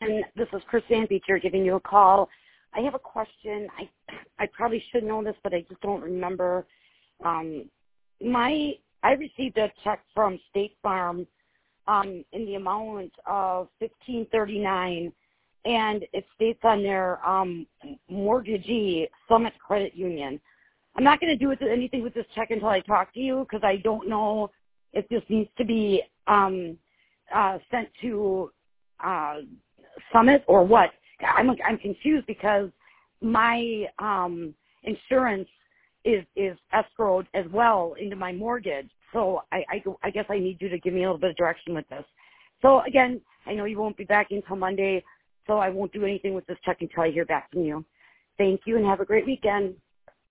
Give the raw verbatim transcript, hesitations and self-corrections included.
And this is Chris Van Beek here giving you a call. I have a question. I I probably should know this, but I just don't remember. Um, my I received a check from State Farm um, in the amount of fifteen thirty nine, and it states on their um, mortgagee Summit Credit Union. I'm not going to do anything with this check until I talk to you because I don't know if this needs to be um, uh, sent to uh, Summit or what. I'm I'm confused because my um, insurance is is escrowed as well into my mortgage. So I, I I guess I need you to give me a little bit of direction with this. So again, I know you won't be back until Monday, so I won't do anything with this check until I hear back from you. Thank you and have a great weekend.